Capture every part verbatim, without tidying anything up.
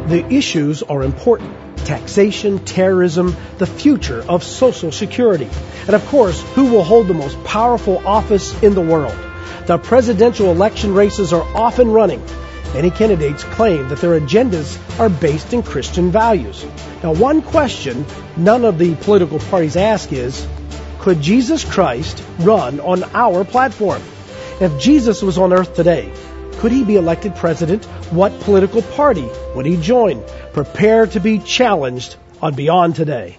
The issues are important. Taxation, terrorism, the future of Social Security, and of course, who will hold the most powerful office in the world. The presidential election races are often running. Many candidates claim that their agendas are based in Christian values. Now, one question none of the political parties ask is, could Jesus Christ run on our platform? If Jesus was on earth today, could he be elected president? What political party would he join? Prepare to be challenged on Beyond Today.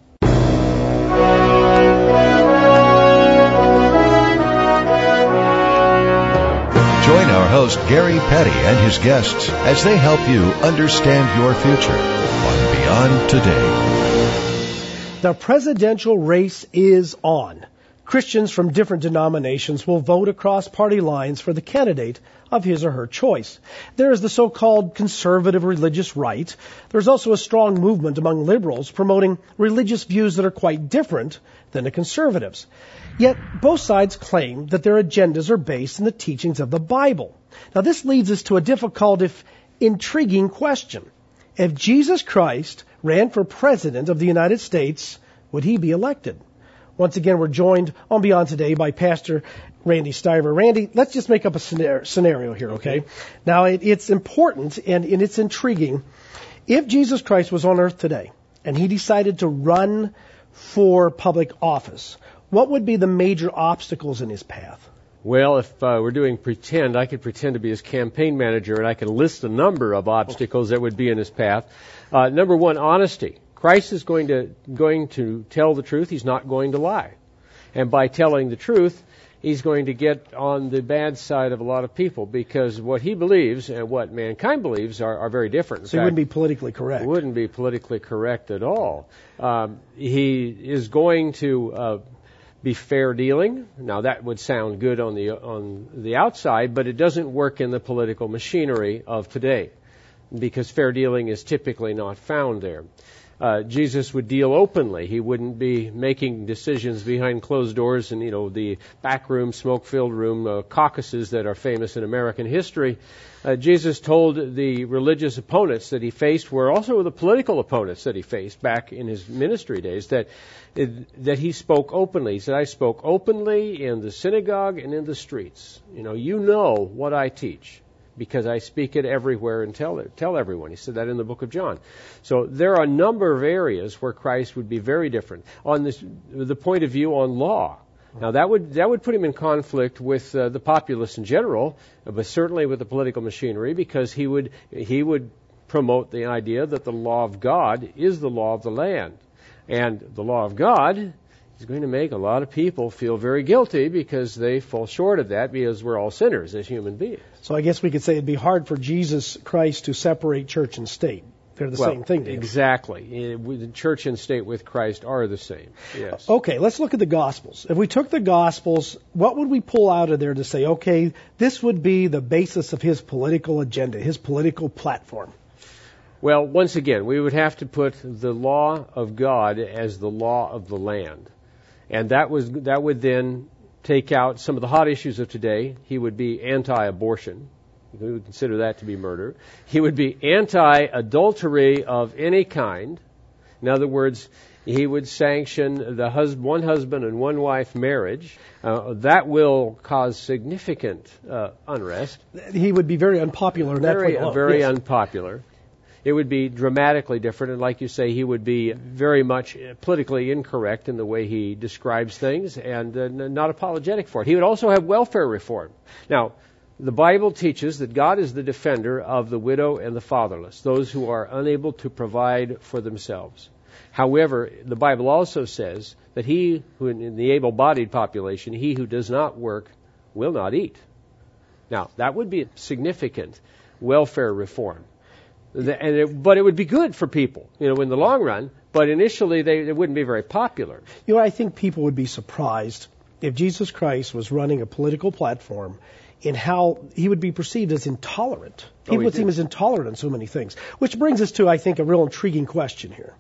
Join our host Gary Petty and his guests as they help you understand your future on Beyond Today. The presidential race is on. Christians from different denominations will vote across party lines for the candidate of his or her choice. There is the so-called conservative religious right. There's also a strong movement among liberals promoting religious views that are quite different than the conservatives. Yet both sides claim that their agendas are based in the teachings of the Bible. Now this leads us to a difficult, if intriguing, question. If Jesus Christ ran for president of the United States, would he be elected? Once again, we're joined on Beyond Today by Pastor Randy Stiver. Randy, let's just make up a scenario here, okay? okay. Now, it, it's important and, and it's intriguing. If Jesus Christ was on earth today and he decided to run for public office, what would be the major obstacles in his path? Well, if uh, we're doing pretend, I could pretend to be his campaign manager and I could list a number of obstacles that would be in his path. Uh, number one, honesty. Christ is going to going to tell the truth. He's not going to lie. And by telling the truth, he's going to get on the bad side of a lot of people because what he believes and what mankind believes are, are very different. In so fact, he wouldn't be politically correct. Wouldn't be politically correct at all. Um, he is going to uh, be fair dealing. Now that would sound good on the on the outside, but it doesn't work in the political machinery of today because fair dealing is typically not found there. Uh, Jesus would deal openly. He wouldn't be making decisions behind closed doors and, you know, the backroom, smoke-filled room uh, caucuses that are famous in American history. Uh, Jesus told the religious opponents that he faced were also the political opponents that he faced back in his ministry days that that he spoke openly. He said, I spoke openly in the synagogue and in the streets. You know, you know what I teach, because I speak it everywhere and tell it, tell everyone. He said that in the book of John. So there are a number of areas where Christ would be very different. On this, the point of view on law, now that would that would put him in conflict with uh, the populace in general, but certainly with the political machinery, because he would he would promote the idea that the law of God is the law of the land, and the law of God is going to make a lot of people feel very guilty because they fall short of that because we're all sinners as human beings. So I guess we could say it'd be hard for Jesus Christ to separate church and state. They're the well, same thing. Exactly. The church and state with Christ are the same. Yes. Okay, let's look at the Gospels. If we took the Gospels, what would we pull out of there to say, okay, this would be the basis of his political agenda, his political platform? Well, once again, we would have to put the law of God as the law of the land. And that was that would then take out some of the hot issues of today. He would be anti-abortion. We would consider that to be murder. He would be anti-adultery of any kind. In other words, he would sanction the hus- one husband and one wife marriage. Uh, that will cause significant uh, unrest. He would be very unpopular in very, that point. Uh, very yes. unpopular. It would be dramatically different, and like you say, he would be very much politically incorrect in the way he describes things and uh, not apologetic for it. He would also have welfare reform. Now, the Bible teaches that God is the defender of the widow and the fatherless, those who are unable to provide for themselves. However, the Bible also says that he who, in the able-bodied population, he who does not work will not eat. Now, that would be significant welfare reform. And it, but it would be good for people, you know, in the long run. But initially, they, they wouldn't be very popular. You know, I think people would be surprised if Jesus Christ was running a political platform in how he would be perceived as intolerant. People oh, would see him as intolerant on so many things. Which brings us to, I think, a real intriguing question here.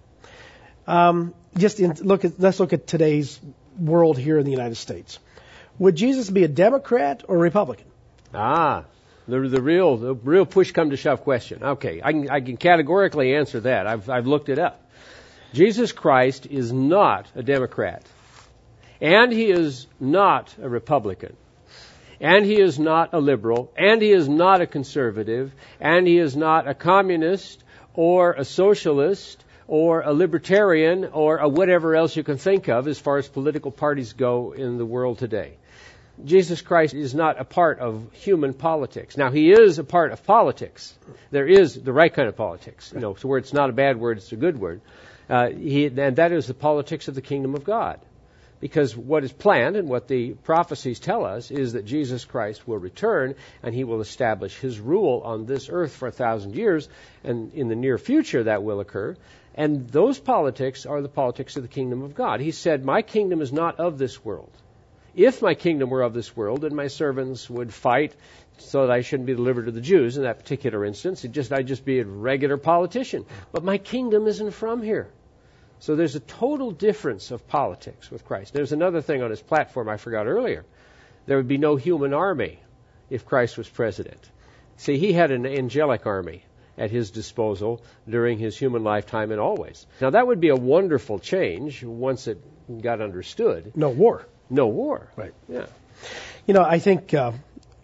Um, just in, look at, let's look at today's world here in the United States. Would Jesus be a Democrat or a Republican? Ah. The, the real, the real push come to shove question. Okay, I can, I can categorically answer that. I've, I've looked it up. Jesus Christ is not a Democrat, and he is not a Republican, and he is not a liberal, and he is not a conservative, and he is not a communist or a socialist or a libertarian or a whatever else you can think of as far as political parties go in the world today. Jesus Christ is not a part of human politics. Now, he is a part of politics. There is the right kind of politics, you know, so where it's not a bad word, it's a good word. Uh, he, and that is the politics of the kingdom of God. Because what is planned and what the prophecies tell us is that Jesus Christ will return and he will establish his rule on this earth for a thousand years, and in the near future that will occur. And those politics are the politics of the kingdom of God. He said, my kingdom is not of this world. If my kingdom were of this world, then my servants would fight so that I shouldn't be delivered to the Jews in that particular instance. It just, I'd just be a regular politician. But my kingdom isn't from here. So there's a total difference of politics with Christ. There's another thing on his platform I forgot earlier. There would be no human army if Christ was president. See, he had an angelic army at his disposal during his human lifetime and always. Now, that would be a wonderful change once it got understood. No war. No war. Right. Yeah. You know, I think uh,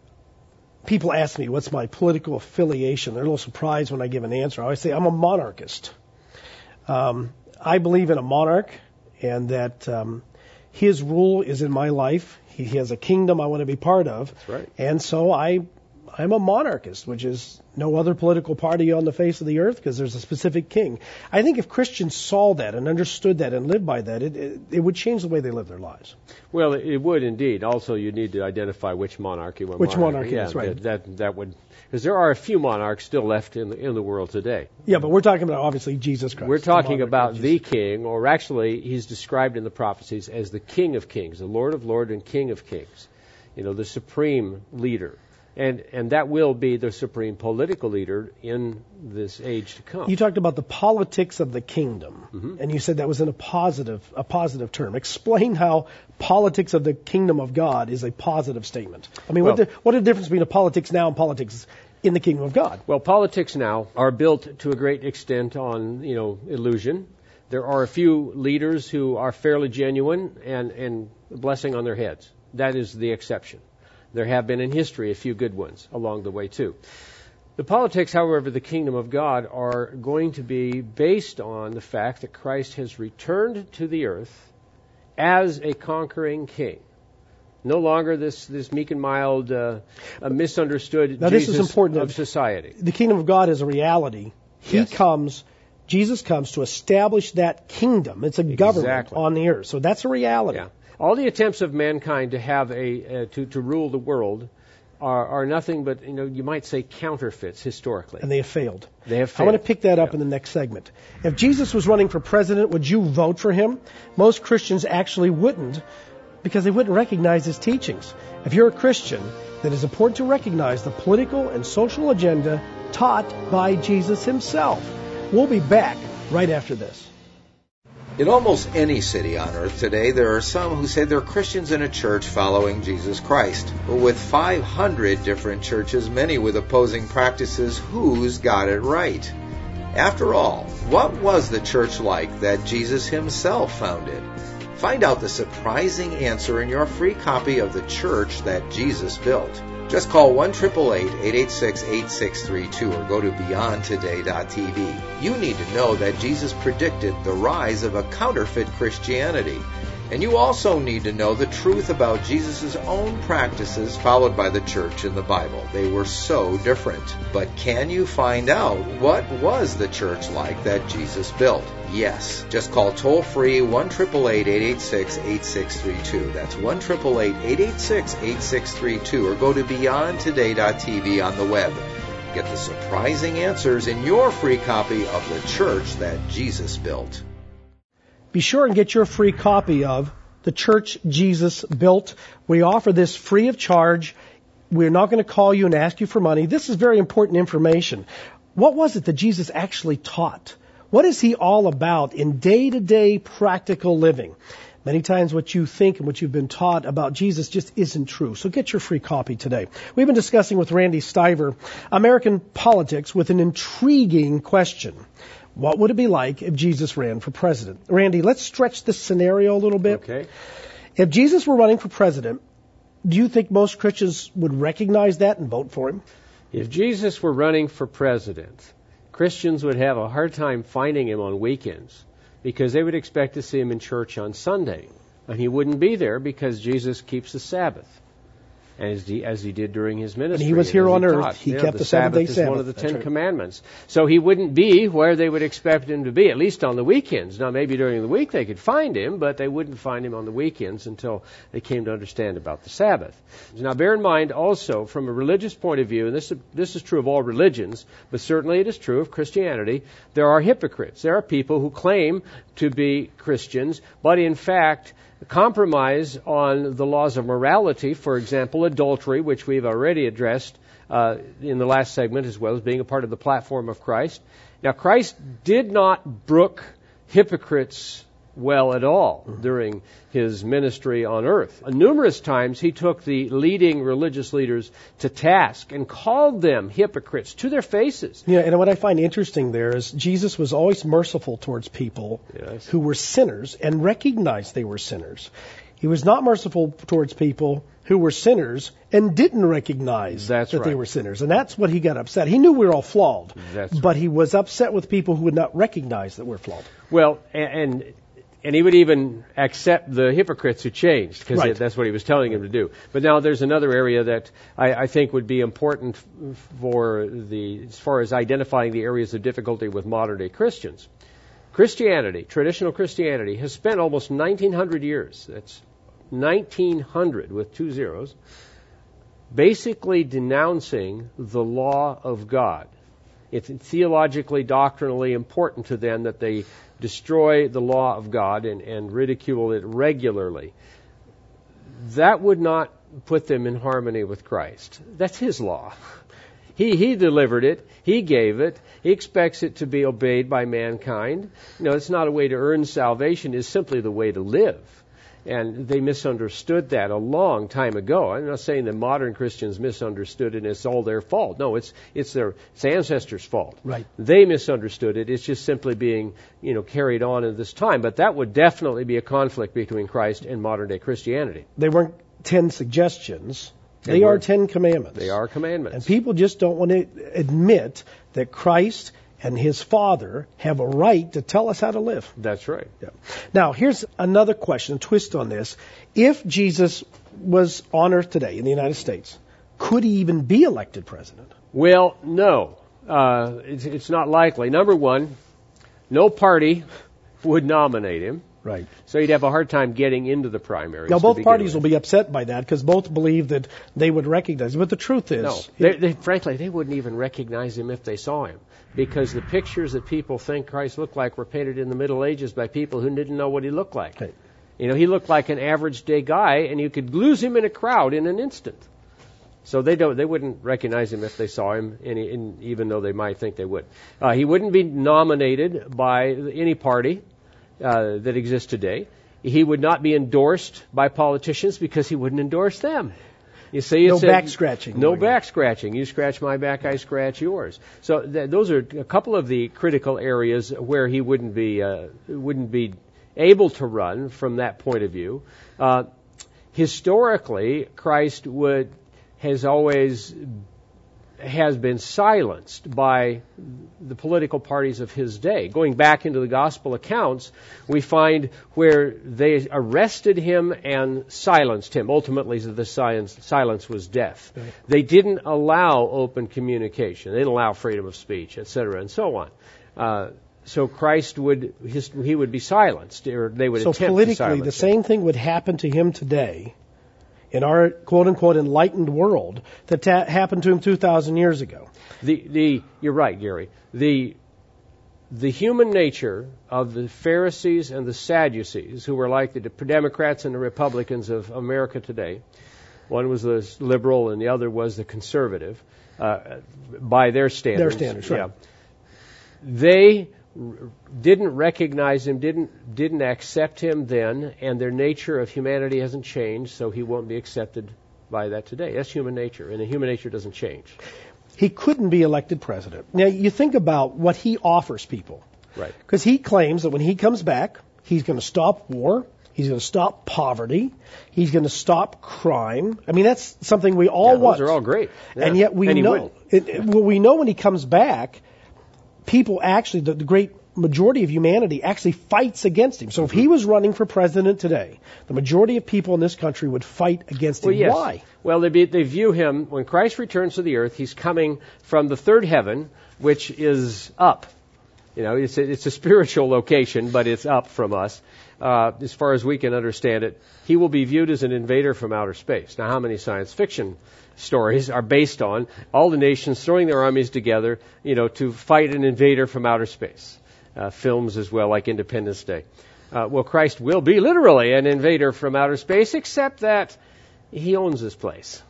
people ask me what's my political affiliation. They're a little surprised when I give an answer. I always say I'm a monarchist. Um, I believe in a monarch and that um, his rule is in my life. He, he has a kingdom I want to be part of. That's right. And so I, I'm a monarchist, which is no other political party on the face of the earth because there's a specific king. I think if Christians saw that and understood that and lived by that, it, it, it would change the way they live their lives. Well, it would indeed. Also, you need to identify which monarchy. What which monarchy, yeah, is right. That, that, that would, because there are a few monarchs still left in the, in the world today. Yeah, but we're talking about obviously Jesus Christ. We're talking about the king, or actually he's described in the prophecies as the King of Kings, the Lord of Lords and King of Kings. You know, the supreme leader. And and that will be the supreme political leader in this age to come. You talked about the politics of the kingdom, mm-hmm. and you said that was in a positive a positive term. Explain how politics of the kingdom of God is a positive statement. I mean, well, what the, what is the difference between a politics now and politics in the kingdom of God? Well, politics now are built to a great extent on, you know, illusion. There are a few leaders who are fairly genuine and, and blessing on their heads. That is the exception. There have been in history a few good ones along the way, too. The politics, however, of the kingdom of God are going to be based on the fact that Christ has returned to the earth as a conquering king. No longer this, this meek and mild, uh, a misunderstood now, Jesus this is important of society. The kingdom of God is a reality. He yes. comes, Jesus comes to establish that kingdom. It's a government exactly. on the earth. So that's a reality. Yeah. All the attempts of mankind to have a uh, to to rule the world are are nothing but, you know, you might say counterfeits historically. And they have failed. They have failed. I want to pick that up yeah. in the next segment. If Jesus was running for president, would you vote for him? Most Christians actually wouldn't because they wouldn't recognize his teachings. If you're a Christian, then it's important to recognize the political and social agenda taught by Jesus himself. We'll be back right after this. In almost any city on earth today, there are some who say they're Christians in a church following Jesus Christ. But with five hundred different churches, many with opposing practices, who's got it right? After all, what was the church like that Jesus himself founded? Find out the surprising answer in your free copy of The Church That Jesus Built. Just call one eight eight eight, eight eight six, eight six three two or go to beyond today dot t v. You need to know that Jesus predicted the rise of a counterfeit Christianity. And you also need to know the truth about Jesus' own practices followed by the church in the Bible. They were so different. But can you find out what was the church like that Jesus built? Yes. Just call toll-free one eight eight eight, eight eight six, eight six three two. That's one eight eight eight, eight eight six, eight six three two or go to beyond today dot t v on the web. Get the surprising answers in your free copy of The Church That Jesus Built. Be sure and get your free copy of The Church Jesus Built. We offer this free of charge. We're not going to call you and ask you for money. This is very important information. What was it that Jesus actually taught? What is he all about in day-to-day practical living? Many times what you think and what you've been taught about Jesus just isn't true. So get your free copy today. We've been discussing with Randy Stiver American politics with an intriguing question. What would it be like if Jesus ran for president? Randy, let's stretch this scenario a little bit. Okay. If Jesus were running for president, do you think most Christians would recognize that and vote for him? If Jesus were running for president, Christians would have a hard time finding him on weekends because they would expect to see him in church on Sunday. And he wouldn't be there because Jesus keeps the Sabbath, as he, as he did during his ministry. And he was here on he earth. taught. He yeah, kept the, the seventh-day Sabbath. Sabbath. is one of the That's Ten right. Commandments. So he wouldn't be where they would expect him to be, at least on the weekends. Now, maybe during the week they could find him, but they wouldn't find him on the weekends until they came to understand about the Sabbath. Now, bear in mind also, from a religious point of view, and this is, this is true of all religions, but certainly it is true of Christianity, there are hypocrites. There are people who claim to be Christians, but in fact compromise on the laws of morality, for example, adultery, which we've already addressed uh, in the last segment, as well as being a part of the platform of Christ. Now, Christ did not brook hypocrites well at all during his ministry on earth. Numerous times he took the leading religious leaders to task and called them hypocrites to their faces. Yeah, and what I find interesting there is Jesus was always merciful towards people Yes. who were sinners and recognized they were sinners. He was not merciful towards people who were sinners and didn't recognize That's that they right. were sinners. And that's what he got upset. He knew we were all flawed, That's but right. he was upset with people who would not recognize that we're flawed. Well, and and he would even accept the hypocrites who changed, because Right. that's what he was telling him to do. But now there's another area that I, I think would be important for the, as far as identifying the areas of difficulty with modern day Christians. Christianity, traditional Christianity, has spent almost nineteen hundred years, that's nineteen hundred with two zeros, basically denouncing the law of God. It's theologically, doctrinally important to them that they destroy the law of God and, and ridicule it regularly. That would not put them in harmony with Christ. That's his law. He he delivered it. He gave it. He expects it to be obeyed by mankind. You know, it's not a way to earn salvation. It's simply the way to live. And they misunderstood that a long time ago. I'm not saying that modern Christians misunderstood it and it's all their fault. No, it's it's their it's ancestors' fault. Right. They misunderstood it. It's just simply being, you know, carried on in this time. But that would definitely be a conflict between Christ and modern day Christianity. They weren't ten suggestions. They, They are were- ten commandments. They are commandments. And people just don't want to admit that Christ and his Father have a right to tell us how to live. That's right. Yeah. Now, here's another question, a twist on this. If Jesus was on earth today in the United States, could he even be elected president? Well, no. Uh, it's, it's not likely. Number one, no party would nominate him. Right. So you'd have a hard time getting into the primaries. Now, to both begin parties with. will be upset by that because both believe that they would recognize him. But the truth is, No, they, they, frankly, they wouldn't even recognize him if they saw him, because the pictures that people think Christ looked like were painted in the Middle Ages by people who didn't know what he looked like. Right. You know, he looked like an average day guy, and you could lose him in a crowd in an instant. So they don't, they wouldn't recognize him if they saw him, any, in, even though they might think they would. Uh, he wouldn't be nominated by any party uh, that exists today. He would not be endorsed by politicians because he wouldn't endorse them. You see, no it's back a, scratching. No back scratching. You scratch my back, I scratch yours. So th- those are a couple of the critical areas where he wouldn't be uh, wouldn't be able to run from that point of view. Uh, historically, Christ would has always has been silenced by the political parties of his day. Going back into the gospel accounts, we find where they arrested him and silenced him. Ultimately, the silence, silence was death. Right. They didn't allow open communication. They didn't allow freedom of speech, et cetera, and so on. Uh, so Christ would his, he would be silenced, or they would So attempt to politically, silence the him. same thing would happen to him today in our quote-unquote enlightened world that ta- happened to him two thousand years ago. The the you're right, Gary. The the human nature of the Pharisees and the Sadducees, who were like the Democrats and the Republicans of America today, one was the liberal and the other was the conservative, uh, by their standards. Their standards, right. Yeah. They r- didn't recognize him, didn't didn't accept him then, and their nature of humanity hasn't changed, so he won't be accepted by that today. That's human nature, and the human nature doesn't change. He couldn't be elected president. Now, you think about what he offers people. Right. Because he claims that when he comes back, he's going to stop war, he's going to stop poverty, he's going to stop crime. I mean, that's something we all yeah, want. Those are all great. Yeah. And yet we and know, it, it, well, we know when he comes back, people actually, the, the great majority of humanity actually fights against him. So if he was running for president today, the majority of people in this country would fight against well, him. Yes. Why? Well, they, be, they view him, when Christ returns to the earth, he's coming from the third heaven, which is up. You know, it's a, it's a spiritual location, but it's up from us. Uh, as far as we can understand it, he will be viewed as an invader from outer space. Now, how many science fiction stories are based on all the nations throwing their armies together, you know, to fight an invader from outer space? Uh, films as well, like Independence Day. Uh, well, Christ will be literally an invader from outer space, except that he owns this place.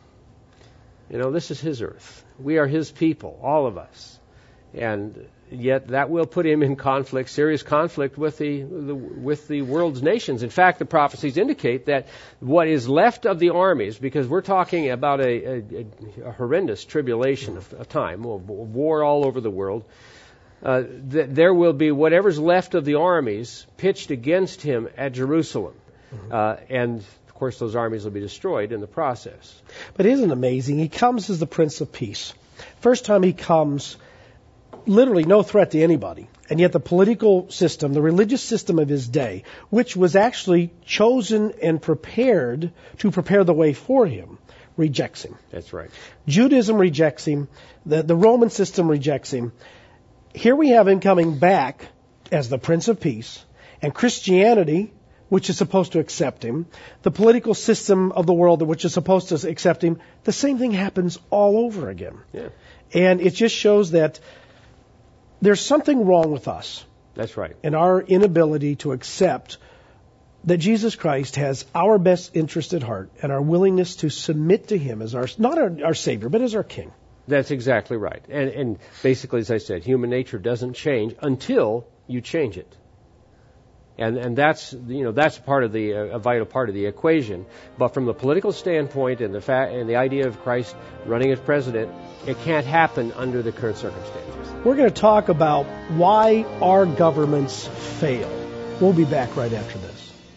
You know, this is his earth. We are his people, all of us. And yet that will put him in conflict, serious conflict with the, the with the world's nations. In fact, the prophecies indicate that what is left of the armies, because we're talking about a, a, a horrendous tribulation of, of time, war all over the world, uh, th- there will be whatever's left of the armies pitched against him at Jerusalem. Mm-hmm. Uh, and, of course, those armies will be destroyed in the process. But isn't it amazing? He comes as the Prince of Peace. First time he comes, literally no threat to anybody. And yet the political system, the religious system of his day, which was actually chosen and prepared to prepare the way for him, rejects him. That's right. Judaism rejects him. The, the Roman system rejects him. Here we have him coming back as the Prince of Peace, and Christianity, which is supposed to accept him, the political system of the world, which is supposed to accept him, the same thing happens all over again. Yeah. And it just shows that there's something wrong with us. That's right. And our inability to accept that Jesus Christ has our best interest at heart and our willingness to submit to him as our, not our, our Savior, but as our King. That's exactly right. And, and basically, as I said, human nature doesn't change until you change it. And and that's you know that's part of the uh, a vital part of the equation. But from the political standpoint and the fa- and the idea of Christ running as president, it can't happen under the current circumstances. We're going to talk about why our governments fail. We'll be back right after this.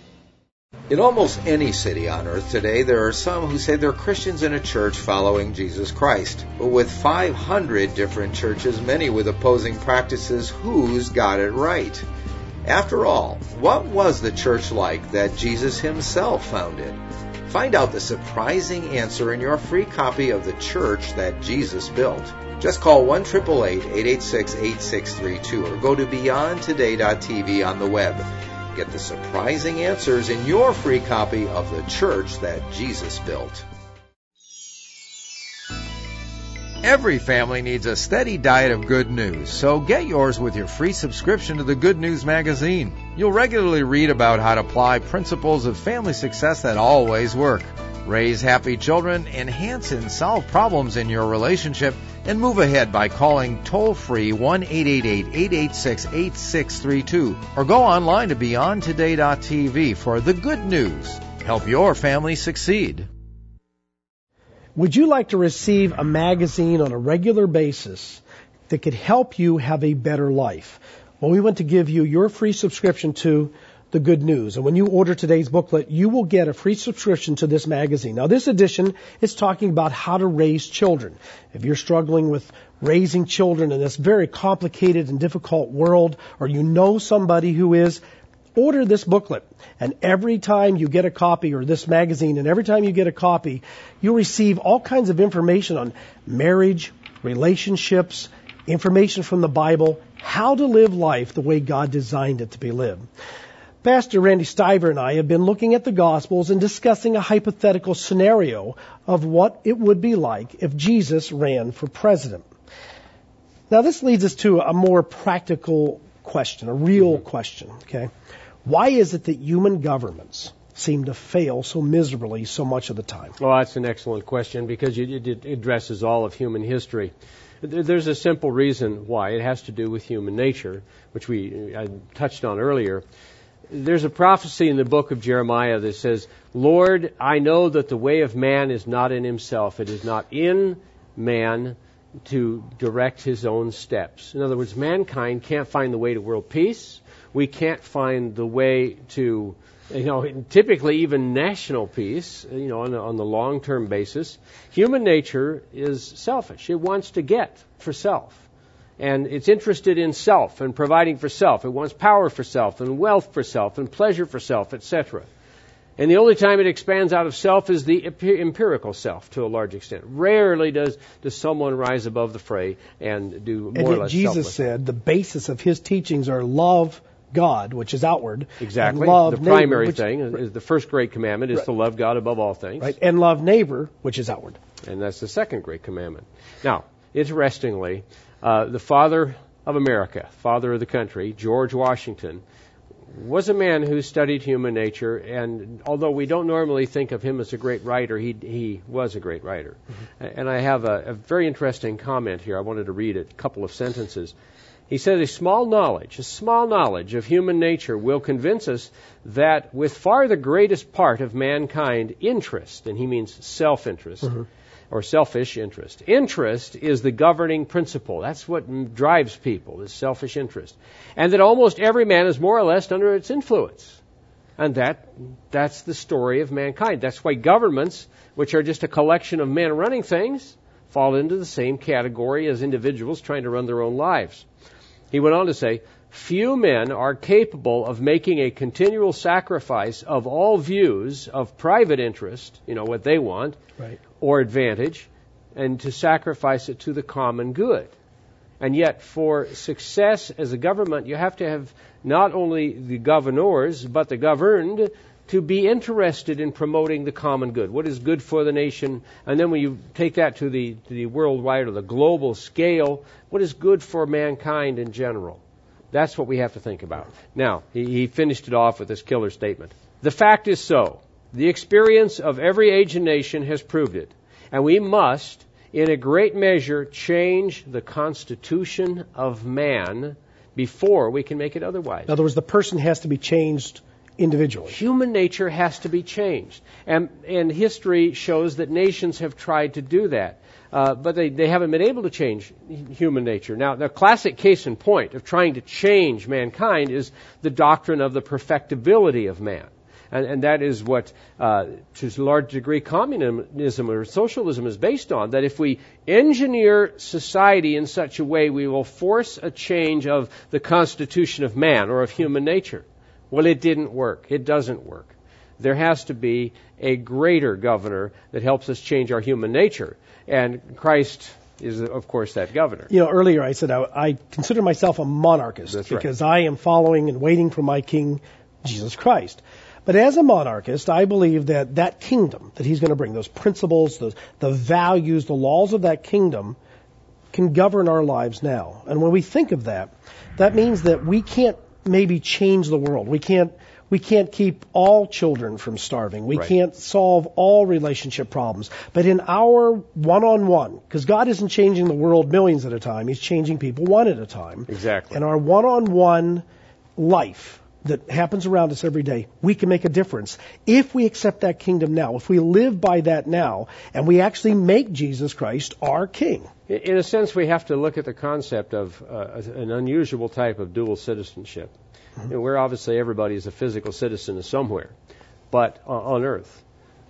In almost any city on earth today, there are some who say they're Christians in a church following Jesus Christ. But with five hundred different churches, many with opposing practices, who's got it right? After all, what was the church like that Jesus himself founded? Find out the surprising answer in your free copy of The Church That Jesus Built. Just call one eight eight eight, eight eight six, eight six three two or go to beyond today dot t v on the web. Get the surprising answers in your free copy of The Church That Jesus Built. Every family needs a steady diet of good news, so get yours with your free subscription to the Good News magazine. You'll regularly read about how to apply principles of family success that always work. Raise happy children, enhance and solve problems in your relationship, and move ahead by calling toll-free one eight eight eight, eight eight six, eight six three two or go online to beyond today dot t v for the good news. Help your family succeed. Would you like to receive a magazine on a regular basis that could help you have a better life? Well, we want to give you your free subscription to The Good News. And when you order today's booklet, you will get a free subscription to this magazine. Now, this edition is talking about how to raise children. If you're struggling with raising children in this very complicated and difficult world, or you know somebody who is, order this booklet. And every time you get a copy, or this magazine, and every time you get a copy, you'll receive all kinds of information on marriage, relationships, information from the Bible, how to live life the way God designed it to be lived. Pastor Randy Stiver and I have been looking at the Gospels and discussing a hypothetical scenario of what it would be like if Jesus ran for president. Now, this leads us to a more practical question, a real question, okay? Why is it that human governments seem to fail so miserably so much of the time? Well, that's an excellent question because it, it addresses all of human history. There's a simple reason why. It has to do with human nature, which we I touched on earlier. There's a prophecy in the book of Jeremiah that says, Lord, I know that the way of man is not in himself. It is not in man to direct his own steps. In other words, mankind can't find the way to world peace. We can't find the way to, you know, typically even national peace, you know, on, on the long-term basis. Human nature is selfish. It wants to get for self. And it's interested in self and providing for self. It wants power for self and wealth for self and pleasure for self, et cetera. And the only time it expands out of self is the empirical self to a large extent. Rarely does, does someone rise above the fray and do more and or less Jesus selfless. said the basis of his teachings are love God, which is outward. Exactly. And love the neighbor, primary which, thing is, is the first great commandment is right. to love God above all things. Right. And love neighbor, which is outward. And that's the second great commandment. Now, interestingly, uh, the father of America, father of the country, George Washington, was a man who studied human nature, and although we don't normally think of him as a great writer, he he was a great writer. Mm-hmm. And I have a, a very interesting comment here. I wanted to read it, a couple of sentences. He said, a small knowledge, a small knowledge of human nature will convince us that with far the greatest part of mankind, interest, and he means self-interest, mm-hmm. or selfish interest. Interest is the governing principle. That's what drives people, is selfish interest. And that almost every man is more or less under its influence. And that that's the story of mankind. That's why governments, which are just a collection of men running things, fall into the same category as individuals trying to run their own lives. He went on to say, few men are capable of making a continual sacrifice of all views of private interest, you know, what they want, right. or advantage, and to sacrifice it to the common good. And yet, for success as a government, you have to have not only the governors, but the governed, to be interested in promoting the common good. What is good for the nation? And then when you take that to the, to the worldwide or the global scale, what is good for mankind in general? That's what we have to think about. Now, he, he finished it off with this killer statement. The fact is so. The experience of every age and nation has proved it. And we must, in a great measure, change the constitution of man before we can make it otherwise. In other words, the person has to be changed individually. Human nature has to be changed. And, and history shows that nations have tried to do that. Uh, but they, they haven't been able to change human nature. Now, the classic case in point of trying to change mankind is the doctrine of the perfectibility of man. And, and that is what, uh, to a large degree, communism or socialism is based on, that if we engineer society in such a way, we will force a change of the constitution of man or of human nature. Well, it didn't work. It doesn't work. There has to be a greater governor that helps us change our human nature. And Christ is, of course, that governor. You know, earlier I said I, I consider myself a monarchist. That's because right. I am following and waiting for my king, Jesus Christ. But as a monarchist, I believe that that kingdom that he's going to bring, those principles, the, the values, the laws of that kingdom can govern our lives now. And when we think of that, that means that we can't maybe change the world. We can't we can't keep all children from starving. We right. can't solve all relationship problems. But in our one-on-one, because God isn't changing the world millions at a time, he's changing people one at a time. Exactly. In our one-on-one life that happens around us every day, we can make a difference if we accept that kingdom now, if we live by that now, and we actually make Jesus Christ our King. In a sense, we have to look at the concept of uh, an unusual type of dual citizenship. Mm-hmm. You know, where obviously everybody is a physical citizen of somewhere, but uh, on earth.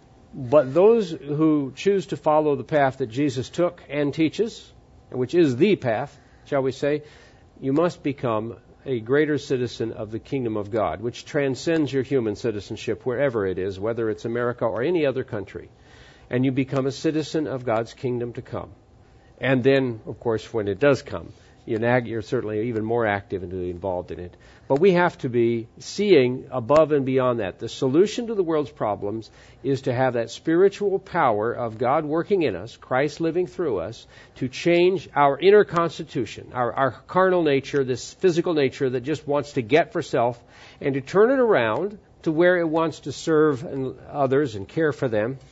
But those who choose to follow the path that Jesus took and teaches, which is the path, shall we say, you must become a greater citizen of the kingdom of God, which transcends your human citizenship wherever it is, whether it's America or any other country. And you become a citizen of God's kingdom to come. And then, of course, when it does come, you're certainly even more active and involved in it. But we have to be seeing above and beyond that. The solution to the world's problems is to have that spiritual power of God working in us, Christ living through us, to change our inner constitution, our, our carnal nature, this physical nature that just wants to get for self, and to turn it around to where it wants to serve others and care for them,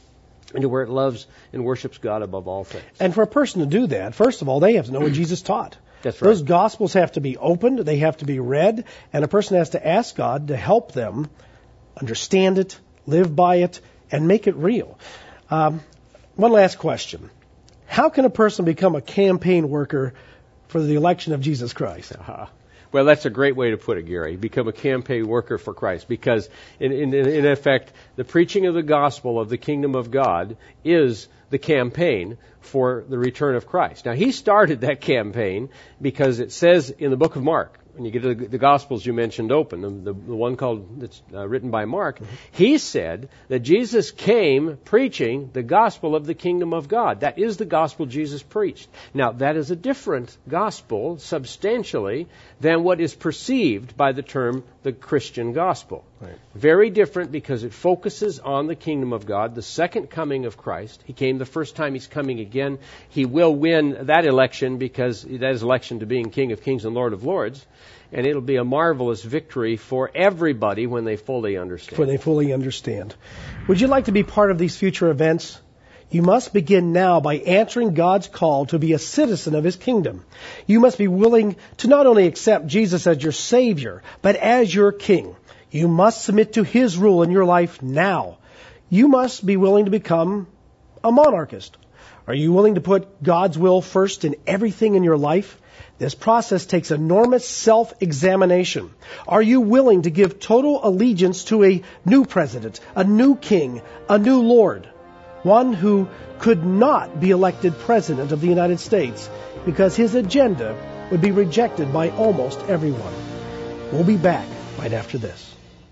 into where it loves and worships God above all things. And for a person to do that, first of all, they have to know what Jesus taught. That's right. Those Gospels have to be opened, they have to be read, and a person has to ask God to help them understand it, live by it, and make it real. Um, one last question. How can a person become a campaign worker for the election of Jesus Christ? Uh-huh. Well, that's a great way to put it, Gary. Become a campaign worker for Christ. Because, in, in, in effect, the preaching of the gospel of the kingdom of God is the campaign for the return of Christ. Now, he started that campaign because it says in the book of Mark, when you get to the, the Gospels you mentioned open, the, the, the one called that's uh, written by Mark, mm-hmm. he said that Jesus came preaching the gospel of the kingdom of God. That is the gospel Jesus preached. Now, that is a different gospel, substantially, than what is perceived by the term the Christian gospel. Right. Very different because it focuses on the kingdom of God, the second coming of Christ. He came the first time, he's coming again. He will win that election because that is election to being King of Kings and Lord of Lords. And it'll be a marvelous victory for everybody when they fully understand. When they fully understand. Would you like to be part of these future events? You must begin now by answering God's call to be a citizen of His kingdom. You must be willing to not only accept Jesus as your Savior, but as your King. You must submit to His rule in your life now. You must be willing to become a monarchist. Are you willing to put God's will first in everything in your life? This process takes enormous self-examination. Are you willing to give total allegiance to a new president, a new king, a new Lord? One who could not be elected president of the United States because his agenda would be rejected by almost everyone. We'll be back right after this.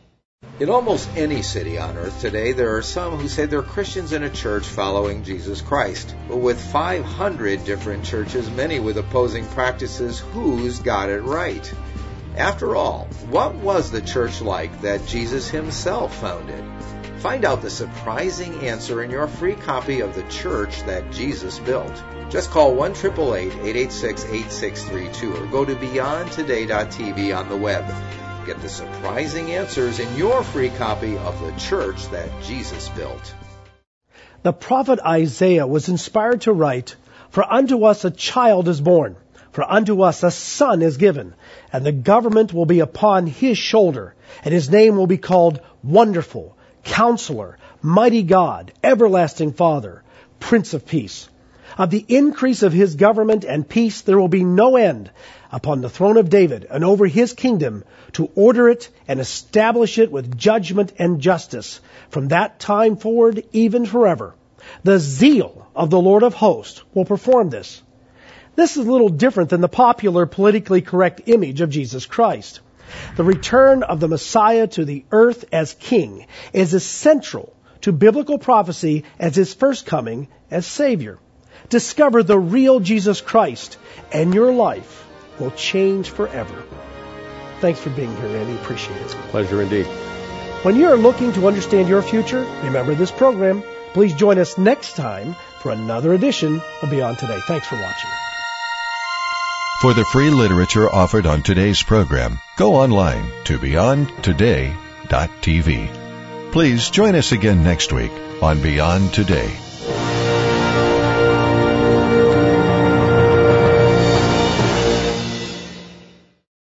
In almost any city on earth today, there are some who say they're Christians in a church following Jesus Christ. But with five hundred different churches, many with opposing practices, who's got it right? After all, what was the church like that Jesus himself founded? Find out the surprising answer in your free copy of The Church That Jesus Built. Just call one eight eight eight, eight eight six, eight six three two or go to beyond today dot t v on the web. Get the surprising answers in your free copy of The Church That Jesus Built. The prophet Isaiah was inspired to write, "For unto us a child is born, for unto us a son is given, and the government will be upon his shoulder, and his name will be called Wonderful, Counselor, Mighty God, Everlasting Father, Prince of Peace. Of the increase of his government and peace there will be no end upon the throne of David and over his kingdom, to order it and establish it with judgment and justice from that time forward even forever. The zeal of the Lord of hosts will perform this." This is a little different than the popular politically correct image of Jesus Christ. The return of the Messiah to the earth as king is as central to biblical prophecy as his first coming as Savior. Discover the real Jesus Christ, and your life will change forever. Thanks for being here, Andy. Appreciate it. Pleasure indeed. When you are looking to understand your future, remember this program. Please join us next time for another edition of Beyond Today. Thanks for watching. For the free literature offered on today's program, go online to beyond today dot t v. Please join us again next week on Beyond Today.